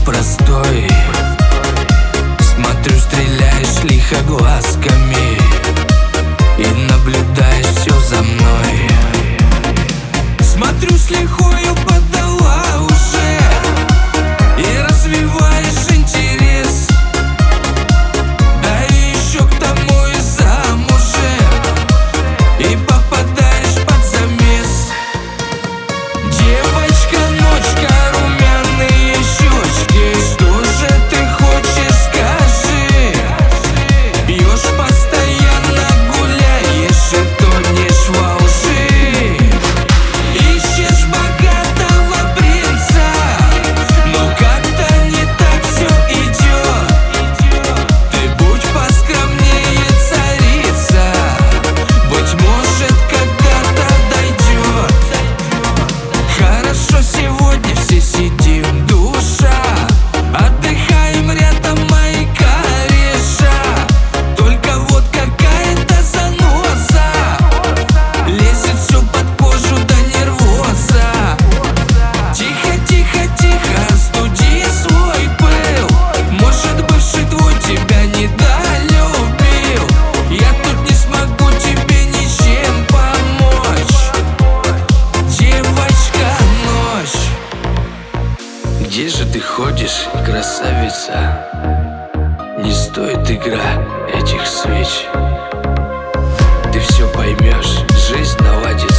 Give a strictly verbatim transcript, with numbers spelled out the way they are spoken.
простой. Смотрю, стреляешь лихо глазками и наблюдаешь все за мной. Смотрю, с лихою подала уже и развиваешь интерес. Да и еще к тому и замужем, и попадаешь под замес. Девочка, ночка, румяные щечки, что же ты хочешь, скажи? Пьешь постоянно, гуляешь и тонешь во лжи. Ищешь богатого принца, но как-то не так все идет. Ты будь поскромнее, царица, быть может, когда-то дойдет. Хорошо, сегодня все сидим, душа, отдыхаем рядом, мои кореша. Только вот какая-то заноза лезет все под кожу до нервоза. Тихо, тихо, тихо, остуди свой пыл. Может, бывший твой тебя недолюбил. Я тут не смогу тебе ничем помочь. Девочка, ночь. Где же ты ходишь, красавица? Не стоит игра этих свеч. Ты все поймешь, жизнь наладится.